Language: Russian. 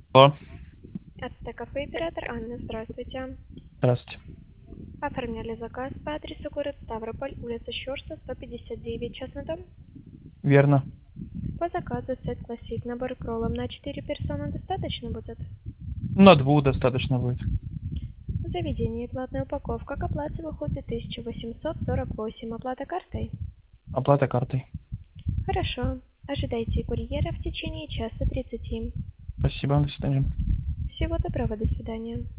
Алло, Это кафе «Император». Анна, здравствуйте. здравствуйте. Оформляли заказ по адресу город Ставрополь, улица Щорса, 159, частный дом. Верно. По заказу сет классик, набор к роллам на 4 персоны достаточно будет? На двух достаточно будет. В заведении платная упаковка, к оплате выходит 1848, оплата картой? Оплата картой. Хорошо. Ожидайте курьера в течение часа 30. Спасибо, до свидания. Всего доброго, до свидания.